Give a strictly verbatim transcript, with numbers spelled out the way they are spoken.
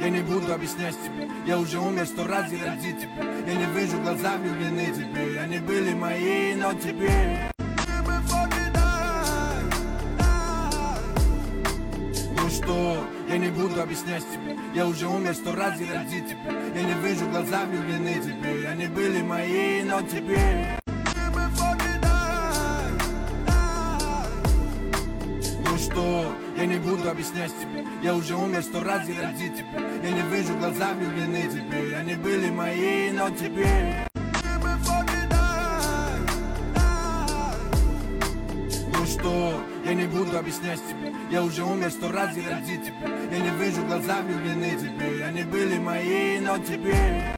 я не буду объяснять тебе. Я уже умер сто раз ради тебя. Я не вижу глаза влюблены теперь. Они были мои, но теперь ну что, я не буду объяснять тебе. Я уже умер сто раз ради тебя. Я не вижу глаза влюблены теперь. Они были мои, но теперь ну что, я не буду объяснять тебе. Я уже умер сто раз ради тебя. Я не вижу глаза влюблены теперь. Они были мои, но теперь ну что, я не буду объяснять тебе. Я уже умер сто раз ради тебя. Я не вижу глаза влюблены теперь. Они были мои, но теперь